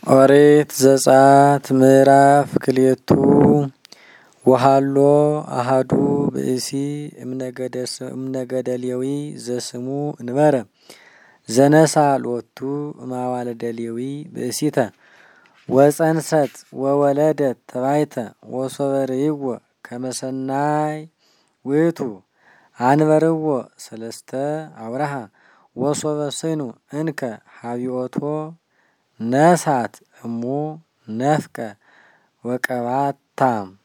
ኦሪት ዘጸአት ምዕራፍ ክልኤቱ ወሃሎ አሃዱ ብእሲ እምነገደ ሌዊ ዘስሙ እንበረ ዘነሳ ሎቱ እማዋልደ ሌዊ ብእሲተ ወጸንሰት ወወለደት ተባይተ ወሶበርይዎ ከመሰናይ ውእቱ አንበርዎ ሰለስተ አውራሃ ወሶበ ስኑ እንከ ሀቢኦቶ ነሳት እሙ ነፍቀ ወቀባታ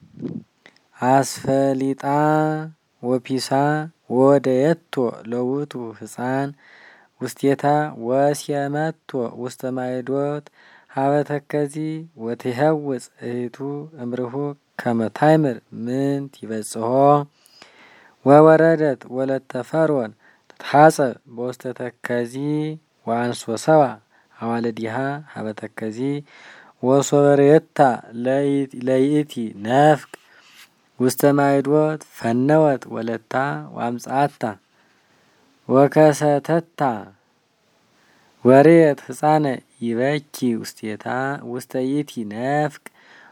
አስፈሊጣ ወፒሳ ወደየቶ ለውቱ ሕፃን ውስቴታ ወስየመቶ ውስተ ማይዶት ሀበተከዚ ወትሄውፅ እህቱ እምርሁ ከመታይምር ምንት ይበጽሖ ወወረደት ወለተ ፈርዖን ተትሐጸብ በውስተ ተከዚ ወአንሶ ሰባ አዋልዲሃ ሀበተከዚ ወሶበርየታ ለይእቲ ነፍቅ ውስተ ማይዶት ፈነወት ወለታ ወአምጽአታ ወከሰተታ ወሬት ሕፃነ ይበኪ ውስቴታ ውስተ ይእቲ ነፍቅ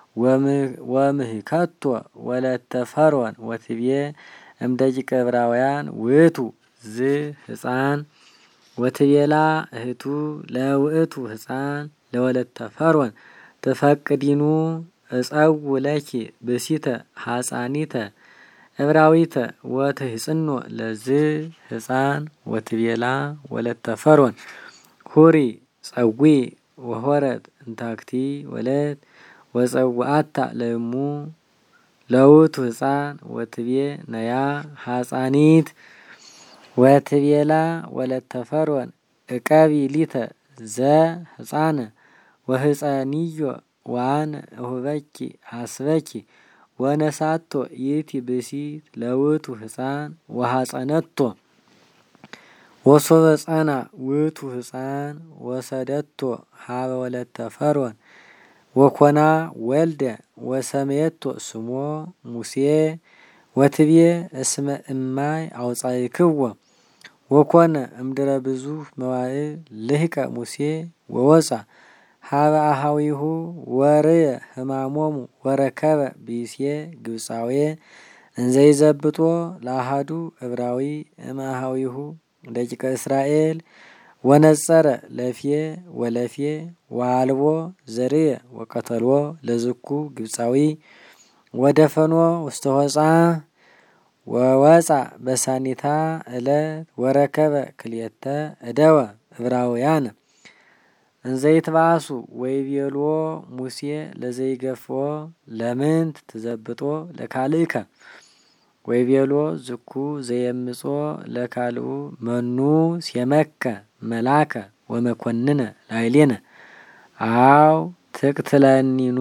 ወምህከቶ ወለተ ፈርዖን ወትቤ እምደቂቀ ዕብራውያን ውእቱ ዝ ሕፃን ወትቤላ እህቱ ለውእቱ ሕፃን ለወለተ ፈርዖን ተፈቅዲኑ እጸው ለኪ ብእሲተ ሐፃኒተ ዕብራዊተ ወትሕጽኖ ለዝ ሕፃን ወትቤላ ወለተ ፈርዖን ሁሪ ጸዊ ወሆረት እንታክቲ ወለት ወጸውአታ ለእሙ ለውእቱ ሕፃን ወትቤ ነያ ሐፃኒት ወትቤላ ወለተ ፈርዖን እቀቢ ሊተ ዘ ሕፃነ ወሕፀንዮ ዋነ እሁበኪ አስበኪ ወነሳቶ ይእቲ ብእሲት ለውእቱ ሕፃን ወሐፀነቶ ወሶበ ጸና ውእቱ ሕፃን ወሰደቶ ሀበ ወለተ ፈርዖን ወኮና ወልደ ወሰመየቶ ስሞ ሙሴ ወትቤ እስመ እማይ አውጻእክዎ ወኮነ እምድረ ብዙኅ መዋዕል ልህቀ ሙሴ ወወፃ ሀበ አሃዊሁ ወርየ ሕማሞሙ ወረከበ ብእሴ ግብፃዌ እንዘይዘብጦ ለአሃዱ ዕብራዊ እምአሃዊሁ ደቂቀ እስራኤል ወነጸረ ለፍየ ወለፍየ ወአልቦ ዘርየ ወቀተልዎ ለዝኩ ግብፃዊ ወደፈኖ ውስተ ሆፃ ወወፃ በሳኒታ እለት ወረከበ ክልኤተ እደወ ዕብራውያን እንዘይትባሱ ወይቤልዎ ሙሴ ለዘይገፍኦ ለምንት ትዘብጦ ለካልእከ ወይቤልዎ ዝኩ ዘየምጾ ለካልኡ መኑ ሴመከ መላከ ወመኮንነ ላዕሌነ አው ትቅትለኒኑ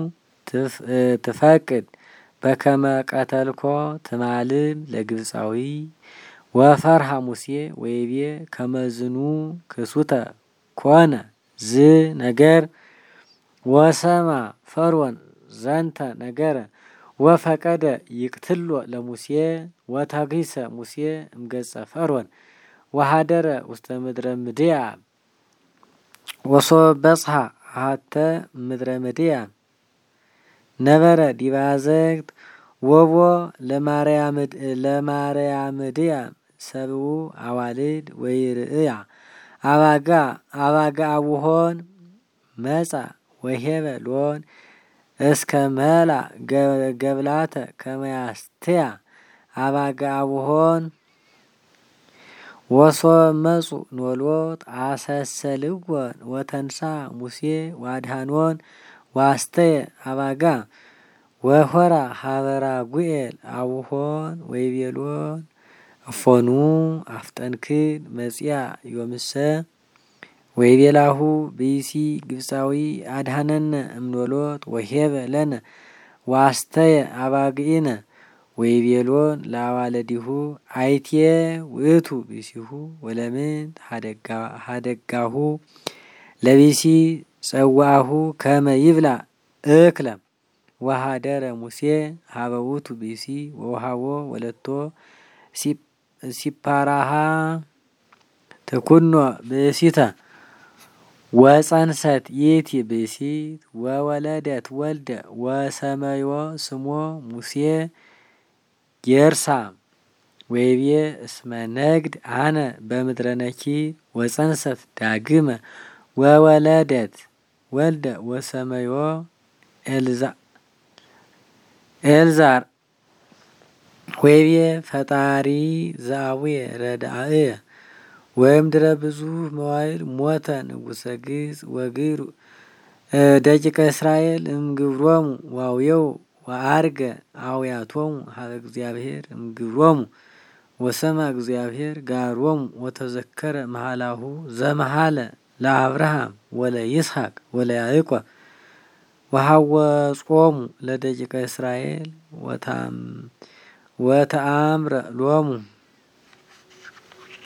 ትፈቅድ በከመ ቀተልኮ ትማልም ለግብፃዊ ወፈርሃ ሙሴ ወይቤ ከመዝኑ ክሱተ ኮነ ዝ ነገር ወሰማ ፈርዖን ዘንተ ነገረ ወፈቀደ ይቅትሎ ለሙሴ ወተግሂሰ ሙሴ እምገጸ ፈርዖን ወሃደረ ውስተ ምድረ ምድያም ወሶበ በጽሐ አሐተ ምድረ ምድያም ነበረ ዲበ አዘቅት ወቦ ለማርያምድያም ሰብኡ አዋልድ ወይርእያ አባጋ አቡሆን መጻ ወሄበ ሎን እስከ መላ ገብላተ ከመያስትያ አባጋ አቡሆን ወሶበ መጹ ኖሎት አሰሰልወን ወተንሳ ሙሴ ዋድሃኖን ዋስተየ አባጋ ወሆራ ሀበራ ጉኤል አቡሆን ወይቤሎን እፎኑ አፍጠንክን መጽያ ዮምሰ ወይቤላሁ ብእሲ ግብፃዊ አድሃነነ እምኖሎት ወሄበ ለነ ዋስተየ አባግኢነ ወይቤሎን ለአዋለዲሁ አይትየ ውእቱ ብእሲሁ ወለምንት ሀደጋሁ ለብእሲ ጸዋአሁ ከመ ይብላ እክለ ወሃደረ ሙሴ ሀበ ውእቱ ብእሲ ወውሃቦ ወለቶ ሲፓራሃ ተኩኖ ብእሲተ ወፀንሰት ይእቲ ብእሲት ወወለደት ወልደ ወሰመዮ ስሞ ሙሴ ጌርሳም ወይቤ እስመ ነግድ አነ በምድረ ነኪር ወፀንሰት ዳግመ ወወለደት ወልደ ወሰመዮ ኤልዛር ወይቤ ፈጣሪ ዘአቡየ ረዳእየ ወእምድረ ብዙ መዋዕል ሞተ ንጉሰ ግብጽ ወግሩ ደቂቀ እስራኤል እምግብሮሙ ዋውየው ወአርገ አውያቶሙ ሀበ እግዚአብሔር እምግብሮሙ ወሰማ እግዚአብሔር ጋሮሙ ወተዘከረ መሃላሁ ዘመሃለ ለአብርሃም ወለይስሐቅ ወለያዕቆብ ወሐወጾሙ ለደቂቀ እስራኤል ወተአምረ ሎሙ